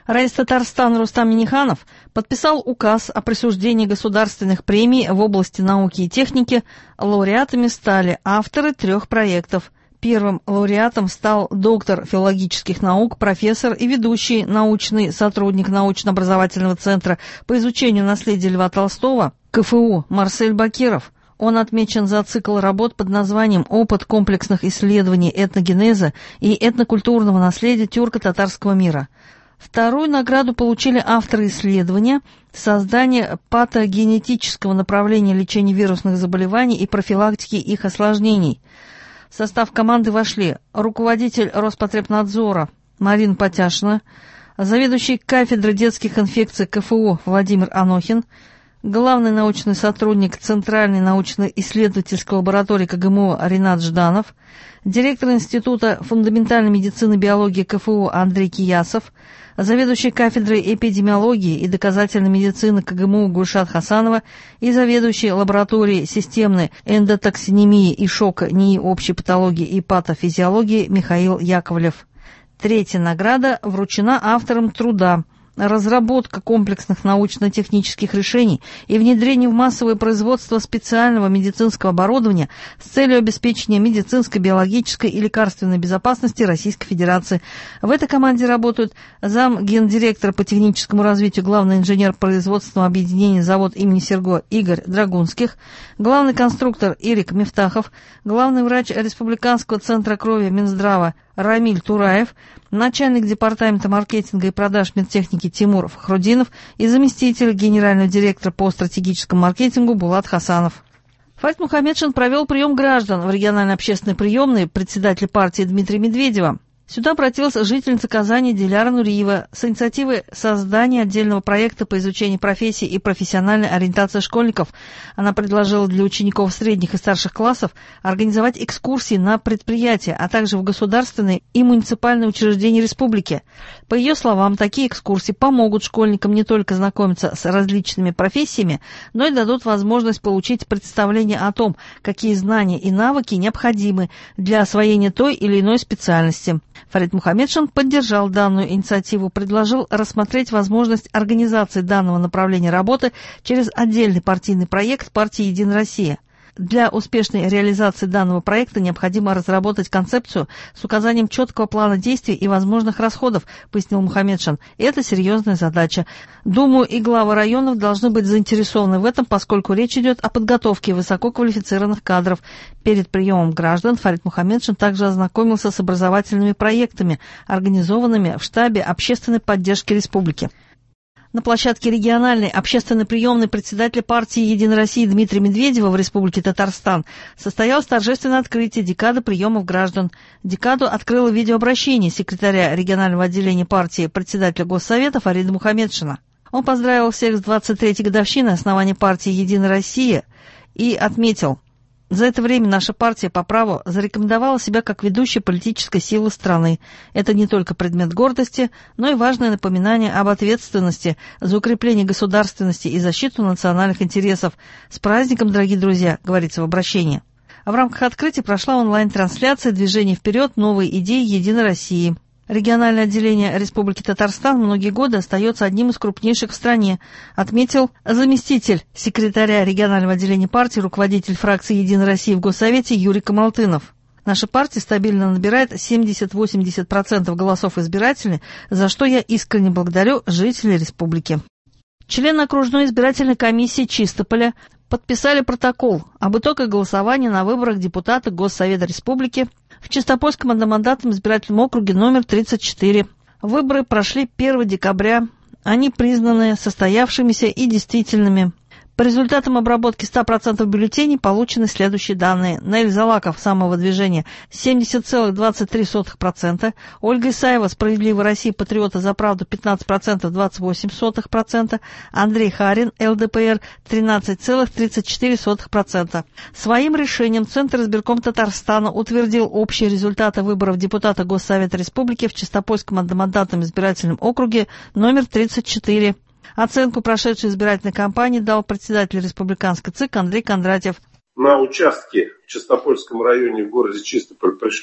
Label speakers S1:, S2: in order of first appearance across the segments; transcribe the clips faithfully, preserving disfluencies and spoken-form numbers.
S1: Раис Татарстана Рустам Минниханов подписал указ о присуждении государственных премий в области науки и техники. Лауреатами стали авторы трех проектов. Первым лауреатом стал доктор филологических наук, профессор и ведущий научный сотрудник научно-образовательного центра по изучению наследия Льва Толстого КФУ Марсель Бакиров. Он отмечен за цикл работ под названием «Опыт комплексных исследований этногенеза и этнокультурного наследия тюрко-татарского мира». Вторую награду получили авторы исследования «Создание патогенетического направления лечения вирусных заболеваний и профилактики их осложнений». В состав команды вошли руководитель Роспотребнадзора Марина Потяшина, заведующий кафедрой детских инфекций КФУ Владимир Анохин, главный научный сотрудник Центральной научно-исследовательской лаборатории КГМУ Ринат Жданов, директор Института фундаментальной медицины и биологии КФУ Андрей Киясов, заведующий кафедрой эпидемиологии и доказательной медицины КГМУ Гульшат Хасанова и заведующий лабораторией системной эндотоксинемии и шока НИИ общей патологии и патофизиологии Михаил Яковлев. Третья награда вручена авторам труда «Разработка комплексных научно-технических решений и внедрение в массовое производство специального медицинского оборудования с целью обеспечения медицинской, биологической и лекарственной безопасности Российской Федерации». В этой команде работают зам гендиректора по техническому развитию, главный инженер производственного объединения завод имени Серго Игорь Драгунских, главный конструктор Ирик Мифтахов, главный врач Республиканского центра крови Минздрава Рамиль Тураев, начальник департамента маркетинга и продаж медтехники Тимур Фахрудинов и заместитель генерального директора по стратегическому маркетингу Булат Хасанов. Фарид Мухаммедшин провел прием граждан в региональной общественной приемной председателя партии Дмитрия Медведева. Сюда обратилась жительница Казани Диляра Нуриева с инициативой создания отдельного проекта по изучению профессий и профессиональной ориентации школьников. Она предложила для учеников средних и старших классов организовать экскурсии на предприятия, а также в государственные и муниципальные учреждения республики. По ее словам, такие экскурсии помогут школьникам не только знакомиться с различными профессиями, но и дадут возможность получить представление о том, какие знания и навыки необходимы для освоения той или иной специальности. Фарид Мухаммедшин поддержал данную инициативу, предложил рассмотреть возможность организации данного направления работы через отдельный партийный проект партии «Единая Россия». Для успешной реализации данного проекта необходимо разработать концепцию с указанием четкого плана действий и возможных расходов, пояснил Мухаммедшин. И это серьезная задача. Думаю, и главы районов должны быть заинтересованы в этом, поскольку речь идет о подготовке высококвалифицированных кадров. Перед приемом граждан Фарид Мухаммедшин также ознакомился с образовательными проектами, организованными в штабе общественной поддержки республики. На площадке региональной общественной приемной председателя партии «Единая Россия» Дмитрия Медведева в Республике Татарстан состоялось торжественное открытие декады приемов граждан. Декаду открыло видеообращение секретаря регионального отделения партии председателя Госсовета Фарида Мухаммедшина. Он поздравил всех с двадцать третьей годовщиной основания партии «Единая Россия» и отметил: за это время наша партия по праву зарекомендовала себя как ведущая политическая сила страны. Это не только предмет гордости, но и важное напоминание об ответственности за укрепление государственности и защиту национальных интересов. С праздником, дорогие друзья, говорится в обращении. В рамках открытия прошла онлайн-трансляция «Движение вперед. Новые идеи Единой России». Региональное отделение Республики Татарстан многие годы остается одним из крупнейших в стране, отметил заместитель секретаря регионального отделения партии, руководитель фракции «Единая Россия» в Госсовете Юрий Камалтынов. Наша партия стабильно набирает семьдесят-восемьдесят процентов голосов избирателей, за что я искренне благодарю жителей республики. Члены окружной избирательной комиссии Чистополя подписали протокол об итогах голосования на выборах депутата Госсовета Республики в Чистопольском одномандатном избирательном округе номер тридцать четыре. Выборы прошли первого декабря. Они признаны состоявшимися и действительными. По результатам обработки ста процентов бюллетеней получены следующие данные. Наиль Залаков, самого движения, семьдесят целых двадцать три сотых процента. Ольга Исаева, Справедливая Россия, Патриоты за правду, пятнадцать процентов двадцать восемь сотых процента. Андрей Харин, ЛДПР, тринадцать целых тридцать четыре сотых процента. Своим решением Центр избирком Татарстана утвердил общие результаты выборов депутата Госсовета Республики в Чистопольском одномандатном избирательном округе номер тридцать четыре. Оценку прошедшей избирательной кампании дал председатель республиканской ЦИК Андрей Кондратьев.
S2: На участке в Чистопольском районе в городе Чистополь пришли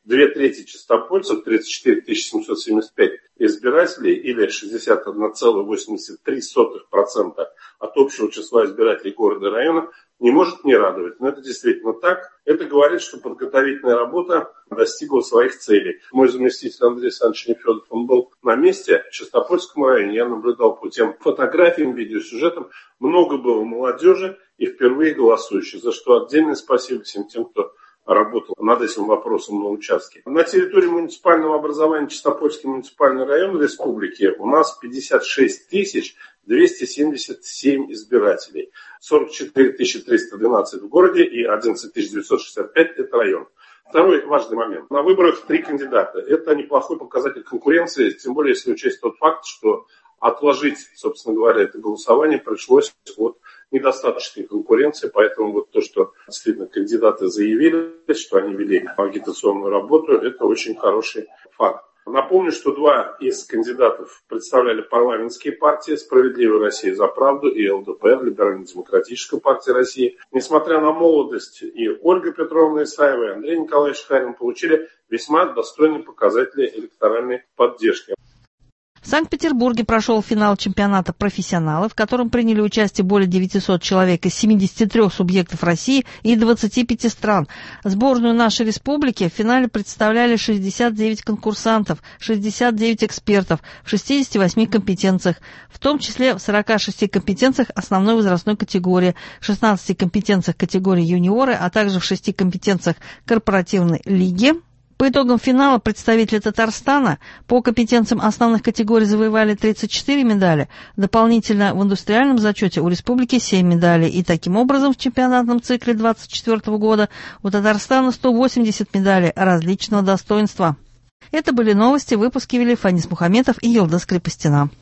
S2: две трети чистопольцев, тридцать четыре тысячи семьсот семьдесят пять избирателей или шестьдесят один целых восемьдесят три сотых процента от общего числа избирателей города и района, не может не радовать. Но это действительно так. Это говорит, что подготовительная работа достигла своих целей. Мой заместитель Андрей Александрович Нефедов, он был на месте в Чистопольском районе. Я наблюдал по тем фотографиям, видеосюжетам. Много было молодежи и впервые голосующих, за что отдельное спасибо всем тем, кто работал над этим вопросом на участке. На территории муниципального образования Чистопольский муниципальный район республики у нас пятьдесят шесть тысяч двести семьдесят семь избирателей. сорок четыре тысячи триста двенадцать в городе и одиннадцать тысяч девятьсот шестьдесят пять это район. Второй важный момент. На выборах три кандидата. Это неплохой показатель конкуренции, тем более если учесть тот факт, что отложить, собственно говоря, это голосование пришлось от недостаточной конкуренции, поэтому вот то, что действительно кандидаты заявили, что они вели агитационную работу, это очень хороший факт. Напомню, что два из кандидатов представляли парламентские партии «Справедливая Россия за правду» и эл дэ пэ эр, Либерально-демократическая партия России. Несмотря на молодость, и Ольга Петровна Исаева, и Андрей Николаевич Харин получили весьма достойные показатели электоральной поддержки.
S1: В Санкт-Петербурге прошел финал чемпионата профессионалов, в котором приняли участие более девятисот человек из семидесяти трёх субъектов России и двадцати пяти стран. Сборную нашей республики в финале представляли шестьдесят девять конкурсантов, шестьдесят девять экспертов в шестидесяти восьми компетенциях, в том числе в сорока шести компетенциях основной возрастной категории, шестнадцати компетенциях категории юниоры, а также в шести компетенциях корпоративной лиги. По итогам финала представители Татарстана по компетенциям основных категорий завоевали тридцать четыре медали, дополнительно в индустриальном зачете у республики семь медалей, и таким образом в чемпионатном цикле две тысячи двадцать четвёртого года у Татарстана сто восемьдесят медалей различного достоинства. Это были новости, выпуски вели Фанис Мухаметов и Елдас Крепостина.